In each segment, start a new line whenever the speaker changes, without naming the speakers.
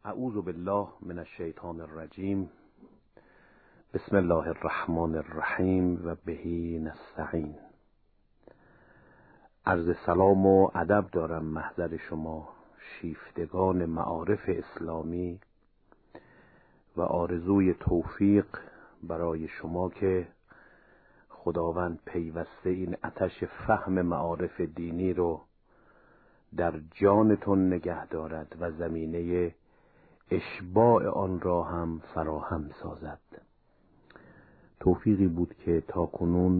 اعوذ بالله من الشیطان الرجیم. بسم الله الرحمن الرحیم و بهی نستعین. عرض سلام و ادب دارم محضر شما شیفتگان معارف اسلامی و آرزوی توفیق برای شما که خداوند پیوسته این آتش فهم معارف دینی رو در جانتون نگه دارد و زمینه اشباع آن را هم فراهم سازد. توفیقی بود که تاکنون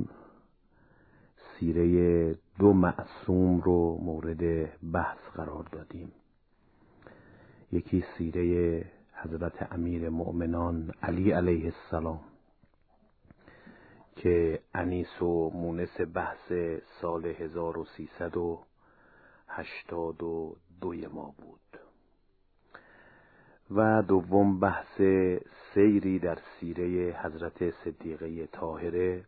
سیره دو معصوم رو مورد بحث قرار دادیم. یکی سیره حضرت امیر مؤمنان علی علیه السلام که انیس و مونس بحث سال 1382 ما بود، و دوم بحث سیری در سیره حضرت صدیقه طاهره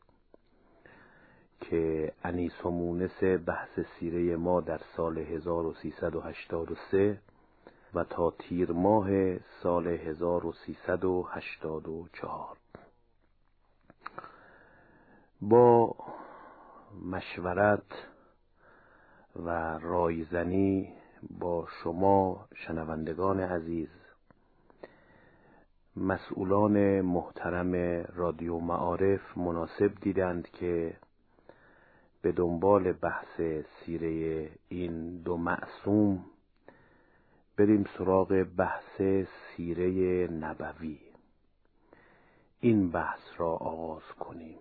که انیس و مونس بحث سیره ما در سال 1383 و تا تیر ماه سال 1384. با مشورت و رایزنی با شما شنوندگان عزیز، مسئولان محترم رادیو معارف مناسب دیدند که به دنبال بحث سیره این دو معصوم بریم سراغ بحث سیره نبوی. این بحث را آغاز کنیم.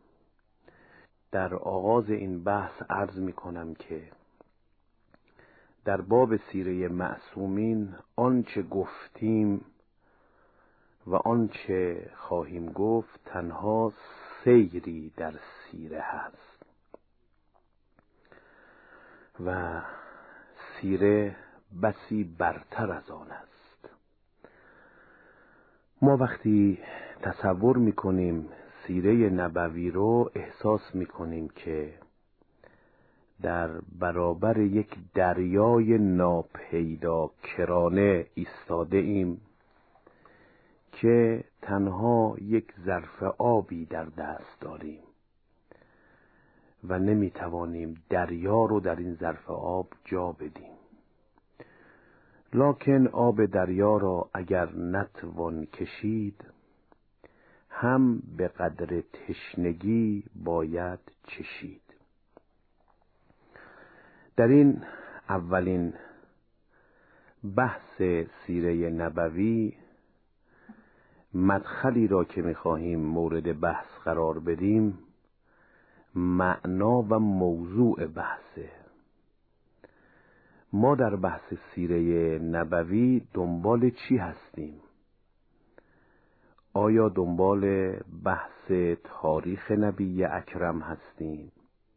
در آغاز این بحث عرض می کنم که در باب سیره معصومین آنچه گفتیم و آنچه خواهیم گفت تنها سیری در سیره هست و سیره بسی برتر از آن است. ما وقتی تصور میکنیم سیره نبوی رو احساس میکنیم که در برابر یک دریای ناپیدا کرانه ایستاده ایم که تنها یک ظرف آبی در دست داریم و نمیتوانیم دریا رو در این ظرف آب جا بدیم. لکن آب دریا را اگر نتوان کشید، هم به قدر تشنگی باید چشید. در این اولین بحث سیره نبوی مدخلی را که می‌خواهیم مورد بحث قرار بدیم معنا و موضوع بحثه. ما در بحث سیره نبوی دنبال چی هستیم؟ آیا دنبال بحث تاریخ نبی اکرم هستیم؟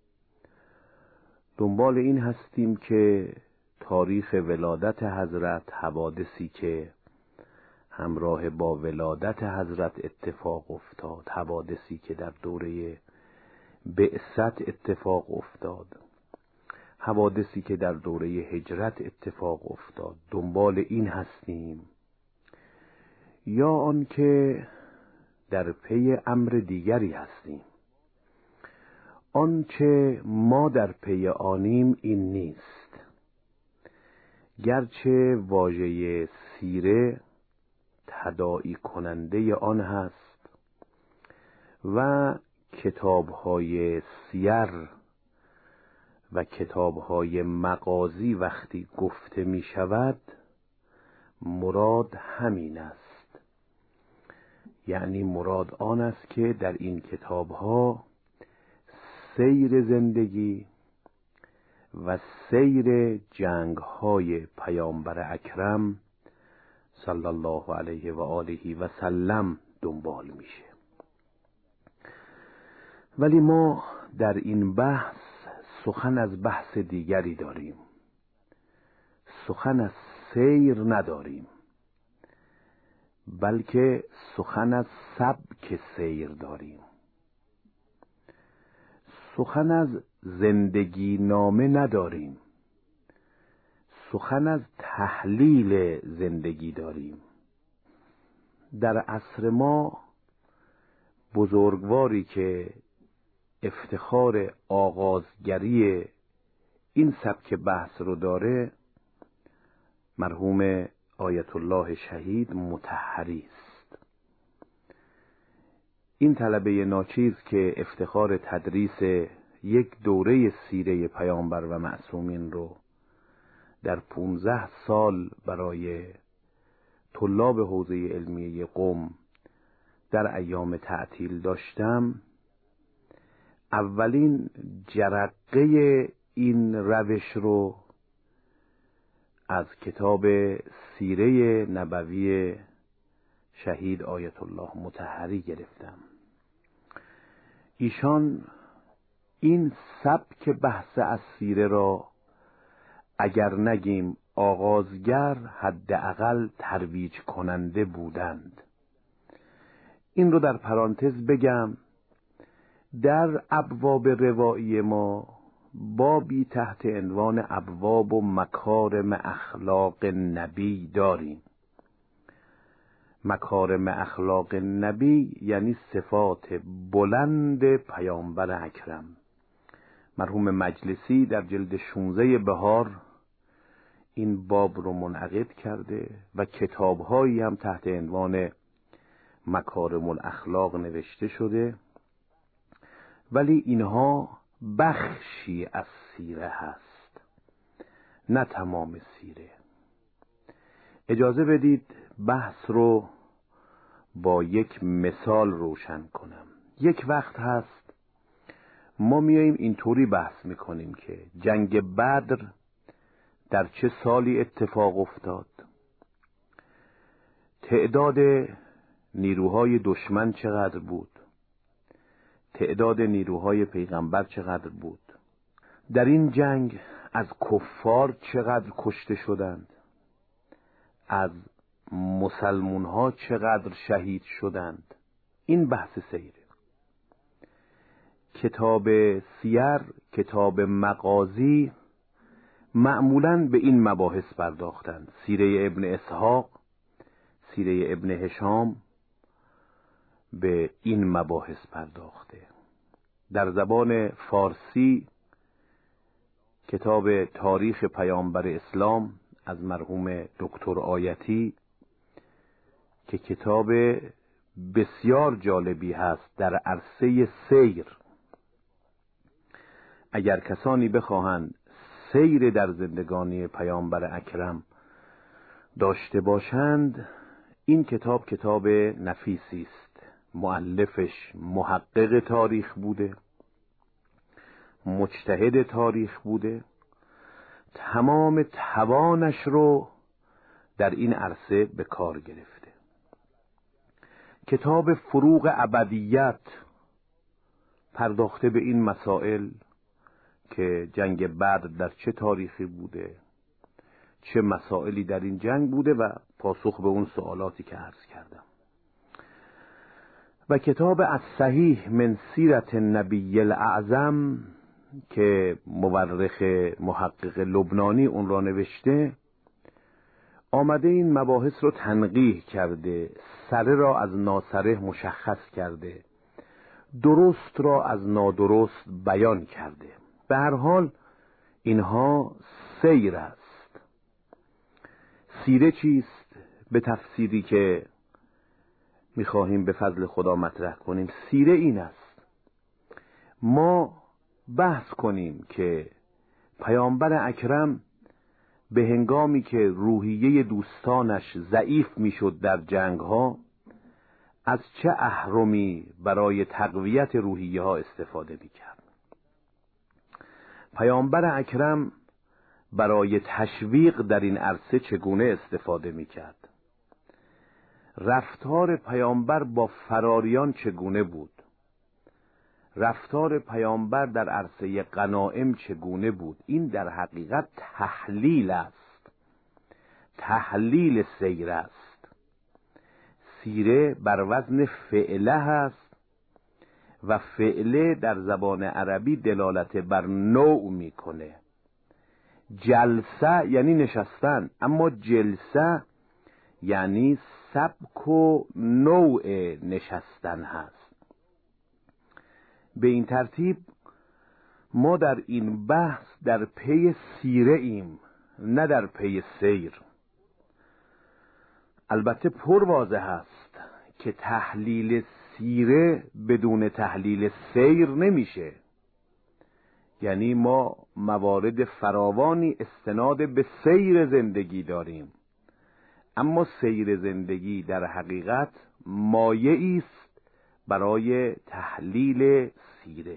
دنبال این هستیم که تاریخ ولادت حضرت، حوادثی که همراه با ولادت حضرت اتفاق افتاد، حوادثی که در دوره بعثت اتفاق افتاد، حوادثی که در دوره هجرت اتفاق افتاد، دنبال این هستیم؟ یا آن که در پی امر دیگری هستیم؟ آنچه ما در پی آنیم این نیست. گرچه واژه سیره تداعی کننده آن هست و کتاب‌های سیر و کتاب‌های مغازی وقتی گفته می شود مراد همین است. یعنی مراد آن است که در این کتاب‌ها سیر زندگی و سیر جنگ‌های پیامبر اکرم صلی الله علیه و آله و سلم دنبال میشه. ولی ما در این بحث سخن از بحث دیگری داریم. سخن از سیر نداریم، بلکه سخن از سبک سیر داریم. سخن از زندگی نامه نداریم، سخن از تحلیل زندگی داریم. در عصر ما بزرگواری که افتخار آغازگری این سبک بحث رو داره مرحوم آیت الله شهید مطهری است. این طلبه ناچیز که افتخار تدریس یک دوره سیره پیامبر و معصومین رو در 15 سال برای طلاب حوزه علمیه قم در ایام تعطیل داشتم، اولین جرقه این روش رو از کتاب سیره نبوی شهید آیت الله مطهری گرفتم. ایشان این سبک بحث از سیره را اگر نگیم آغازگر، حداقل ترویج کننده بودند. این رو در پرانتز بگم، در ابواب روایی ما بابی تحت عنوان ابواب و مکارم اخلاق نبی داریم. مکارم اخلاق نبی یعنی صفات بلند پیامبر اکرم. مرحوم مجلسی در جلد 16 بهار این باب رو منعقد کرده و کتاب‌هایی هم تحت عنوان مکارم الاخلاق نوشته شده، ولی اینها بخشی از سیره هست، نه تمام سیره. اجازه بدید بحث رو با یک مثال روشن کنم. یک وقت هست ما میاییم اینطوری بحث میکنیم که جنگ بدر در چه سالی اتفاق افتاد، تعداد نیروهای دشمن چقدر بود، تعداد نیروهای پیغمبر چقدر بود، در این جنگ از کفار چقدر کشته شدند، از مسلمون ها چقدر شهید شدند. این بحث سیره. کتاب سیر، کتاب مغازی معمولاً به این مباحث پرداختند. سیره ابن اسحاق، سیره ابن هشام به این مباحث پرداخته. در زبان فارسی کتاب تاریخ پیامبر اسلام از مرحوم دکتر آیتی که کتاب بسیار جالبی هست در عرصه سیر. اگر کسانی بخواهند سیر در زندگانی پیامبر اکرم داشته باشند، این کتاب کتاب نفیسی است. مؤلفش محقق تاریخ بوده، مجتهد تاریخ بوده، تمام توانش رو در این عرصه به کار گرفته. کتاب فروغ ابدیت پرداخته به این مسائل که جنگ بدر در چه تاریخی بوده، چه مسائلی در این جنگ بوده و پاسخ به اون سوالاتی که عرض کردم. و کتاب الصحیح من سیرت النبی الاعظم که مورخ محقق لبنانی اون را نوشته، آمده این مباحث رو تنقیح کرده، سره را از ناسره مشخص کرده، درست را از نادرست بیان کرده. به هر حال اینها سیر است. سیره چیست؟ به تفسیری که میخواهیم به فضل خدا مطرح کنیم، سیره این است: ما بحث کنیم که پیامبر اکرم به هنگامی که روحیه دوستانش ضعیف میشد در جنگ ها، از چه اهرمی برای تقویت روحیه ها استفاده میکرد. پیامبر اکرم برای تشویق در این عرصه چگونه استفاده میکرد. رفتار پیامبر با فراریان چگونه بود. رفتار پیامبر در عرصه غنایم چگونه بود. این در حقیقت تحلیل است، تحلیل سیر است. سیره بر وزن فعله هست و فعله در زبان عربی دلالت بر نوع میکنه. جلسه یعنی نشستن، اما جلسه یعنی سبک و نوع نشستن هست. به این ترتیب ما در این بحث در پی سیره ایم، نه در پی سیر. البته پر واضح است که تحلیل سیره بدون تحلیل سیر نمیشه. یعنی ما موارد فراوانی استناد به سیر زندگی داریم، اما سیر زندگی در حقیقت مایعی است برای تحلیل سیره.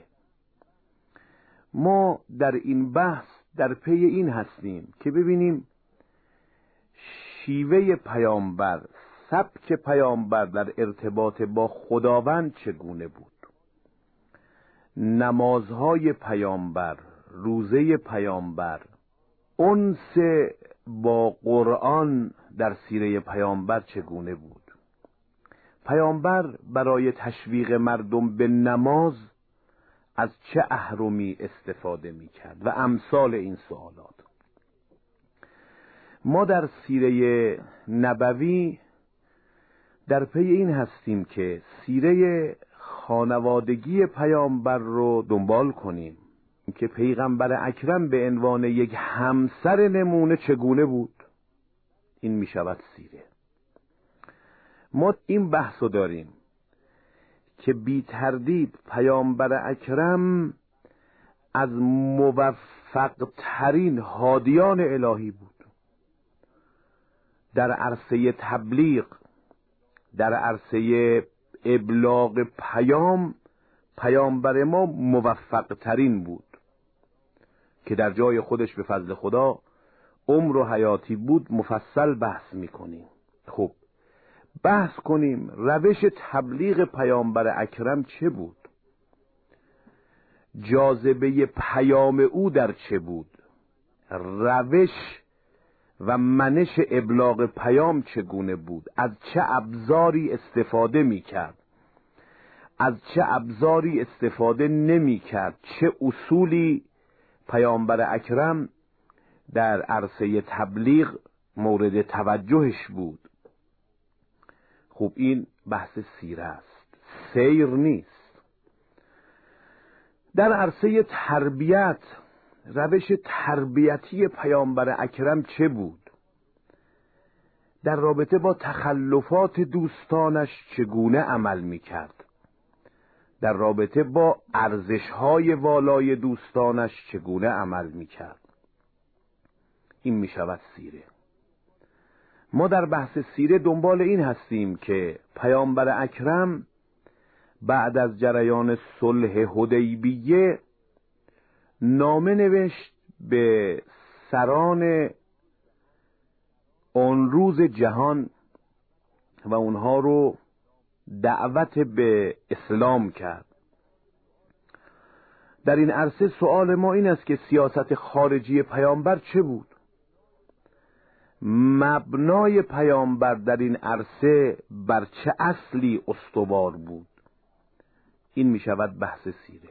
ما در این بحث در پی این هستیم که ببینیم شیوه پیامبر، سبک پیامبر در ارتباط با خداوند چگونه بود، نمازهای پیامبر، روزه پیامبر، انس با قرآن در سیره پیامبر چگونه بود. پیامبر برای تشویق مردم به نماز از چه اهرمی استفاده می کرد و امثال این سوالات. ما در سیره نبوی در پی این هستیم که سیره خانوادگی پیامبر رو دنبال کنیم که پیغمبر اکرم به عنوان یک همسر نمونه چگونه بود. این می شود سیره. ما این بحث رو داریم که بی تردید پیامبر اکرم از موفق ترین هادیان الهی بود. در عرصه تبلیغ، در عرصه ابلاغ پیام، پیامبر ما موفق ترین بود که در جای خودش به فضل خدا عمر و حیاتی بود. مفصل بحث میکنیم. خب بحث کنیم روش تبلیغ پیامبر اکرم چه بود، جاذبه پیام او در چه بود، روش و منش ابلاغ پیام چگونه بود، از چه ابزاری استفاده میکرد، از چه ابزاری استفاده نمیکرد، چه اصولی پیامبر اکرم در عرصه تبلیغ مورد توجهش بود. خب این بحث سیره است، سیر نیست. در عرصه تربیت، روش تربیتی پیامبر اکرم چه بود، در رابطه با تخلفات دوستانش چگونه عمل میکرد، در رابطه با ارزش‌های والای دوستانش چگونه عمل میکرد. این میشود سیره. ما در بحث سیره دنبال این هستیم که پیامبر اکرم بعد از جریان صلح حدیبیه نامه نوشت به سران آن روز جهان و اونها رو دعوت به اسلام کرد. در این عرصه سوال ما این است که سیاست خارجی پیامبر چه بود؟ مبنای پیامبر در این عرصه بر چه اصلی استوار بود؟ این می شود بحث سیره.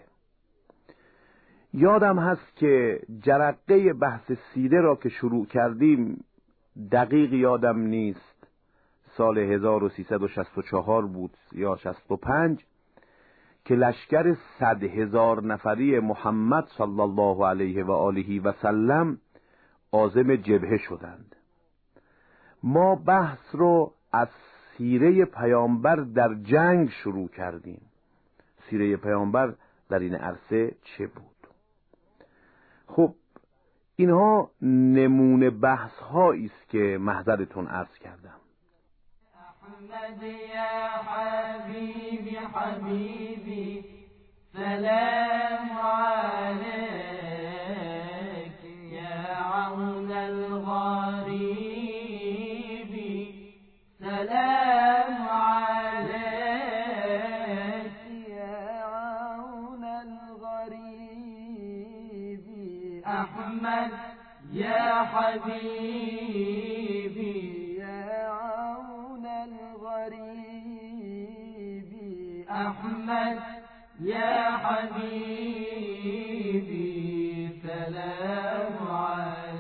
یادم هست که جرقه بحث سیره را که شروع کردیم، دقیق یادم نیست، سال 1364 بود یا 65، که لشکر 100,000 نفری محمد صلی الله علیه و آله و سلم عازم جبهه شدند. ما بحث رو از سیره پیامبر در جنگ شروع کردیم. سیره پیامبر در این عرصه چه بود؟ خب اینها نمونه بحث هایی است که محضرتون عرض کردم.
احمد یا حبیبی حبیبی سلام علیک یا عون الغریبی سلام علیک یا عون الغریبی احمد یا حبیبی یا عون الغریبی احمد یا حبیبی سلام علیک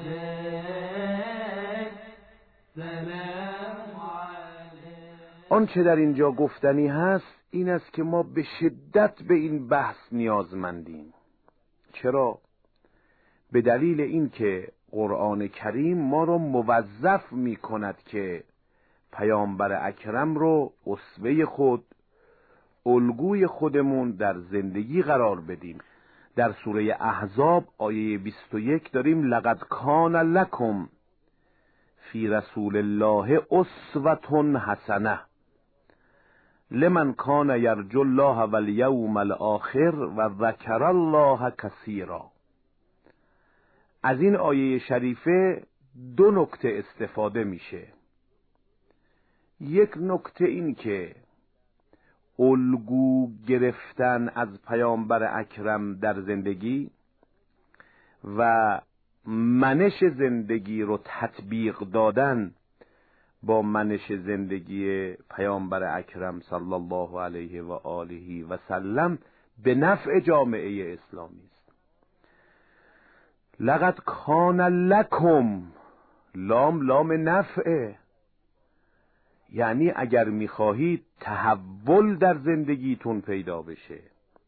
آنچه در اینجا گفتنی هست این است که ما به شدت به این بحث نیازمندیم. چرا؟ به دلیل این که قرآن کریم ما رو موظف می کند که پیامبر اکرم رو اسوه خود، الگوی خودمون در زندگی قرار بدیم. در سوره احزاب آیه 21 داریم لقد کان لکم فی رسول الله اسوة حسنه لمن کان یرجو الله والیوم الاخر و ذکر الله کثیرا. از این آیه شریفه دو نکته استفاده میشه. یک نکته این که الگو گرفتن از پیامبر اکرم در زندگی و منش زندگی رو تطبیق دادن با منش زندگی پیامبر اکرم صلی الله علیه و آله و سلم به نفع جامعه اسلامی است. لقد کان لکم، لام نفعه، یعنی اگر میخواهید تحول در زندگیتون پیدا بشه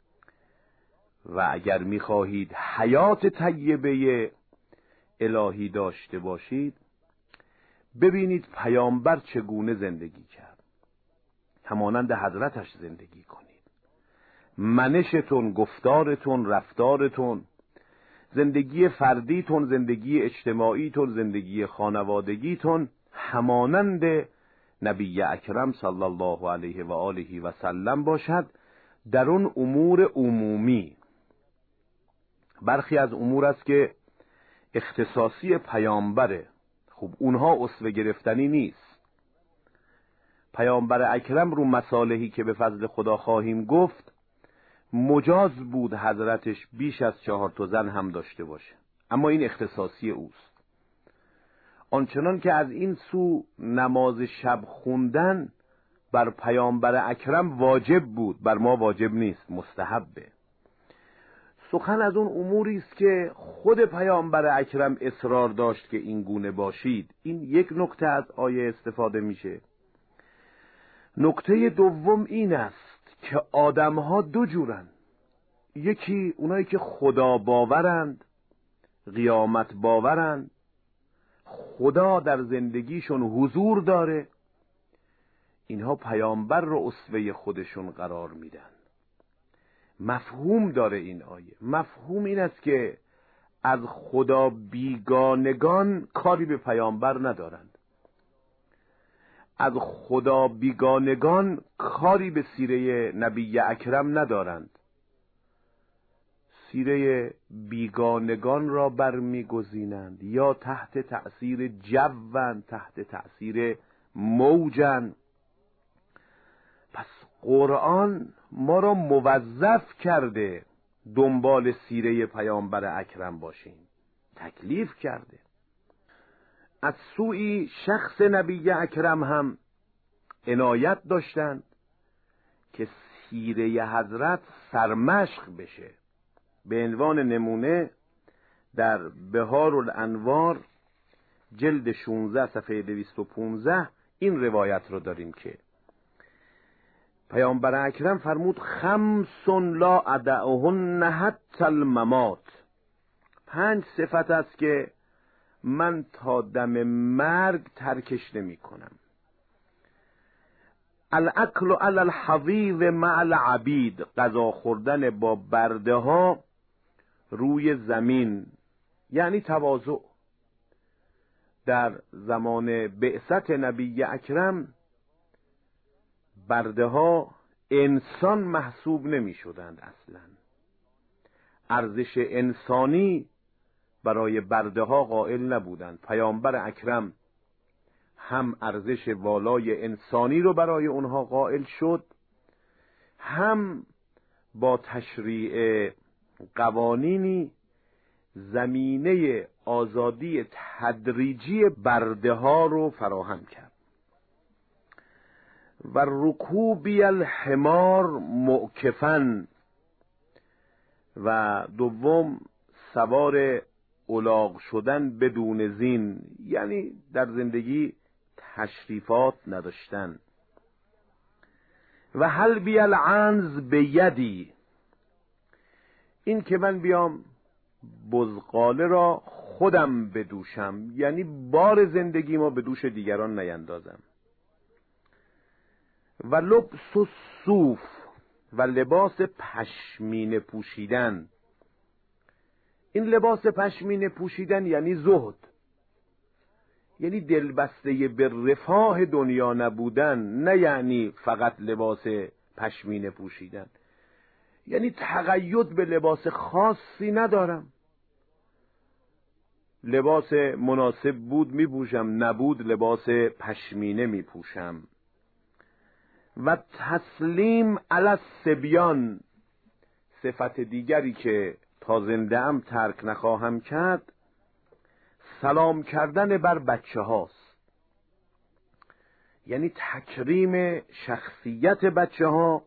و اگر میخواهید حیات طیبه الهی داشته باشید، ببینید پیامبر چگونه زندگی کرد، همانند حضرتش زندگی کنید. منشتون، گفتارتون، رفتارتون، زندگی فردیتون، زندگی اجتماعیتون، زندگی خانوادگیتون همانند نبی اکرم صلی الله علیه و آله و سلم باشد در اون امور عمومی. برخی از امور است که اختصاصی پیامبره، خب اونها اسوه گرفتنی نیست. پیامبر اکرم رو مصالحی که به فضل خدا خواهیم گفت مجاز بود حضرتش بیش از 4 زن هم داشته باشه، اما این اختصاصی اوست. آنچنان که از این سو نماز شب خوندن بر پیامبر اکرم واجب بود، بر ما واجب نیست، مستحبه. سخن از اون اموری است که خود پیامبر اکرم اصرار داشت که این گونه باشید. این یک نکته از آیه استفاده میشه. نکته دوم این است که آدم‌ها دو جورن. یکی اونایی که خدا باورند، قیامت باورند، خدا در زندگیشون حضور داره، اینها پیامبر رو اسوه خودشون قرار میدن. مفهوم داره این آیه. مفهوم این است که از خدا بیگانگان کاری به پیامبر ندارند. از خدا بیگانگان کاری به سیره نبی اکرم ندارند. سیره بیگانگان را برمیگزینند یا تحت تأثیر جوند، تحت تأثیر موجن. پس قرآن ما را موظف کرده دنبال سیره پیامبر اکرم باشیم، تکلیف کرده. از سوی شخص نبی اکرم هم عنایت داشتند که سیره حضرت سرمشق بشه. به عنوان نمونه در بهار الانوار جلد 16 صفحه 215 این روایت رو داریم که پیامبر اکرم فرمود 5 لا ادعهن حتی الممات. 5 صفت است که من تا دم مرگ ترکش نمی کنم. الاکل علی الحضیض مع العبید، غذا خوردن با برده ها روی زمین، یعنی تواضع. در زمان بعثت نبی اکرم برده ها انسان محسوب نمی شدند، اصلا ارزش انسانی برای برده ها قائل نبودند. پیامبر اکرم هم ارزش والای انسانی رو برای اونها قائل شد، هم با تشریع قوانینی زمینه آزادی تدریجی برده ها رو فراهم کرد. و رکوبی الحمار معکفاً، و دوم سوار الاغ شدن بدون زین، یعنی در زندگی تشریفات نداشتن. و هل بی العنز به یدی، این که من بیام بزغاله را خودم بدوشم، یعنی بار زندگی ما به دوش دیگران نیندازم. و لبس و صوف، و لباس پشمینه پوشیدن. این لباس پشمینه پوشیدن یعنی زهد، یعنی دلبسته به رفاه دنیا نبودن، نه یعنی فقط لباس پشمینه پوشیدن، یعنی تقید به لباس خاصی ندارم. لباس مناسب بود میپوشم، نبود لباس پشمینه میپوشم. و تسلیم علی الصبیان، صفت دیگری که تا زنده ام ترک نخواهم کرد، سلام کردن بر بچه هاست، یعنی تکریم شخصیت بچه ها.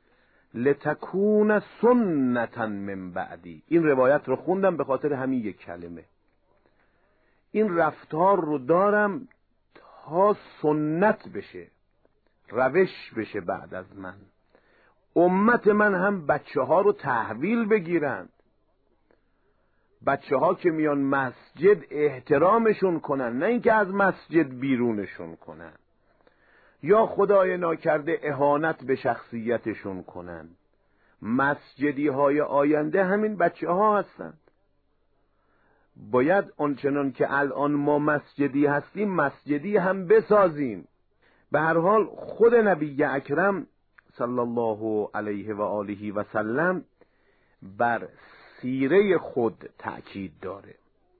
لتکون سنتا من بعدی، این روایت رو خوندم به خاطر همین یک کلمه. این رفتار رو دارم تا سنت بشه، روش بشه بعد از من. امت من هم بچه ها رو تحویل بگیرند. بچه ها که میان مسجد احترامشون کنن، نه اینکه از مسجد بیرونشون کنن یا خدای ناکرده اهانت به شخصیتشون کنن. مسجدی های آینده همین بچه ها هستند. باید آنچنان که الان ما مسجدی هستیم مسجدی هم بسازیم. به هر حال خود نبی اکرم صلی الله علیه و آله و سلم بر سیره خود تأکید داره.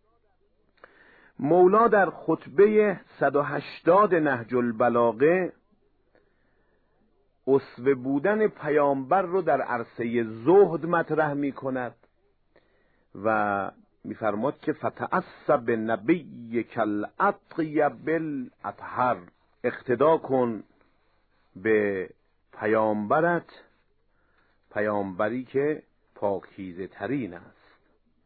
مولا در خطبه 180 نهج البلاغه اسوه بودن پیامبر رو در عرصه زهد مطرح می کند و میفرماد که فتعصب نبیک الاطیب الاطهر، اقتدا کن به پیامبرت، پیامبری که پاکیزه ترین است.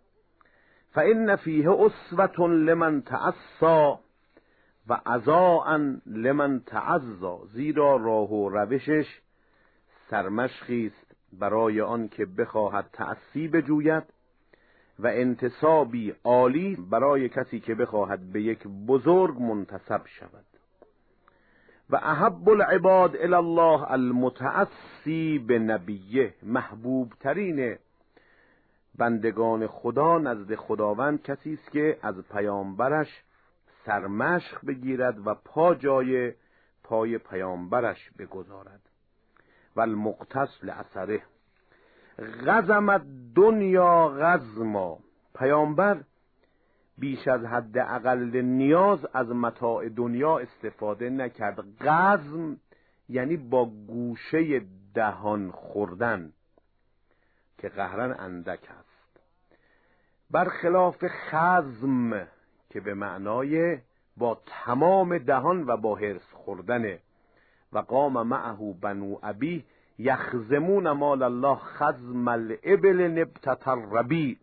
فإن فیه اسوة لمن تعصی و عزاء لمن تعزا، زیرا راه و روشش سرمشقی است برای آن که بخواهد تعصی بجوید و انتسابی عالی برای کسی که بخواهد به یک بزرگ منتسب شود. و احب العباد الی الله المتعصی به نبیه، محبوب ترین بندگان خدا نزد خداوند کسی است که از پیامبرش سرمشق بگیرد و پا جای پای پیامبرش بگذارد. و المقتص لاثره غزم دنیا غزما، پیامبر بیش از حد اقل نیاز از متاع دنیا استفاده نکرد. غزم یعنی با گوشه دهان خوردن که قهرن اندک است، برخلاف خزم که به معنای با تمام دهان و با حرص خوردنه. و قام معه بنو ابی یخزمون مال الله خزم الابل نبتة الربیع،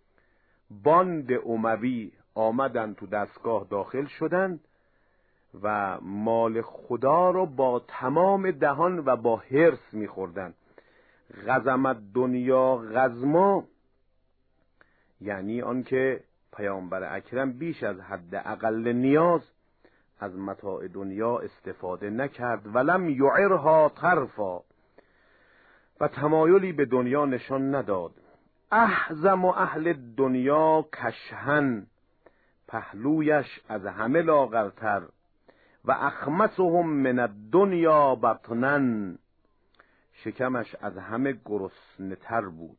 باند اموی آمدن تو دستگاه داخل شدن و مال خدا رو با تمام دهان و با حرص میخوردن. غزمت دنیا غزما یعنی آنکه پیامبر اکرم بیش از حد اقل نیاز از متاع دنیا استفاده نکرد. ولم یعرها طرفا، و تمایلی به دنیا نشان نداد. احزم اهل دنیا کشهن، پهلویش از همه لاغرتر. و اخمسهم من الدنیا بطنن، شکمش از همه گرسنه تر بود.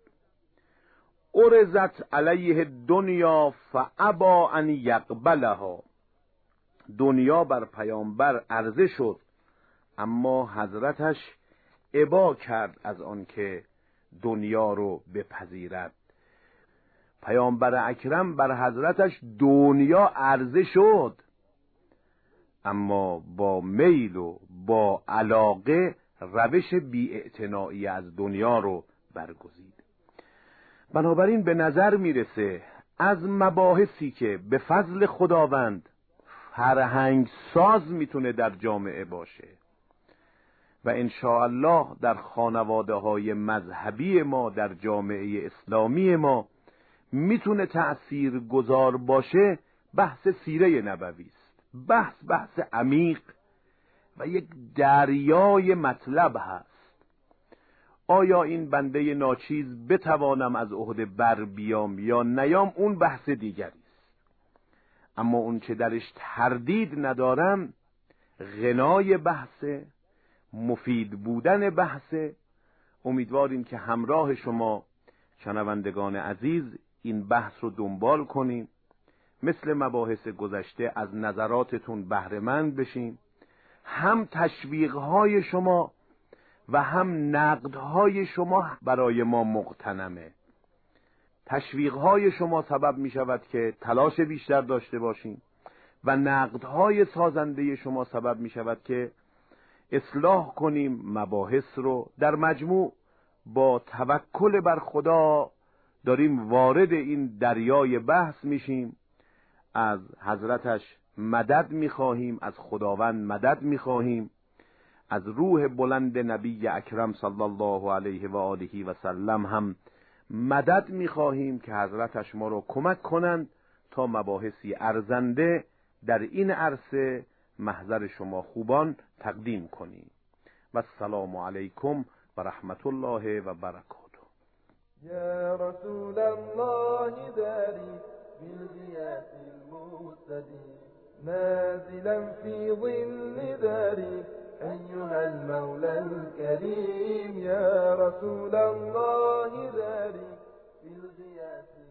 ارزت علیه دنیا فابا ان یقبلها، دنیا بر پیامبر عرضه شد اما حضرتش ابا کرد از آن که دنیا رو بپذیرد. پیامبر اکرم بر حضرتش دنیا عرضه شد اما با میل و با علاقه روش بی‌اعتنایی از دنیا رو برگزید. بنابراین به نظر میرسه از مباحثی که به فضل خداوند فرهنگ ساز میتونه در جامعه باشه و انشاءالله در خانواده های مذهبی ما، در جامعه اسلامی ما میتونه تأثیر گذار باشه. بحث سیره نبوی است. بحث عمیق و یک دریای مطلب هست. آیا این بنده ناچیز بتوانم از عهده بر بیام یا نیام، اون بحث دیگری است. اما اون چه درش تردید ندارم، غنای بحث، مفید بودن بحث. امیدواریم که همراه شما شنوندگان عزیز این بحث رو دنبال کنیم، مثل مباحث گذشته از نظراتتون بهره مند بشیم. هم تشویق‌های شما و هم نقدهای شما برای ما مغتنمه. تشویق‌های شما سبب می شود که تلاش بیشتر داشته باشیم و نقدهای سازنده شما سبب می شود که اصلاح کنیم مباحث رو. در مجموع با توکل بر خدا داریم وارد این دریای بحث میشیم. از حضرتش مدد میخواهیم، از خداوند مدد میخواهیم، از روح بلند نبی اکرم صلی الله علیه و آله و سلم هم مدد میخواهیم که حضرتش ما رو کمک کنند تا مباحثی ارزنده در این عرصه محضر شما خوبان تقدیم کنیم. و السلام علیکم و رحمت الله و برکاته.
يا رسول الله داري بالغياث المهتدي نازلا في ظل داري أيها المولى الكريم. يا رسول الله داري بالغياث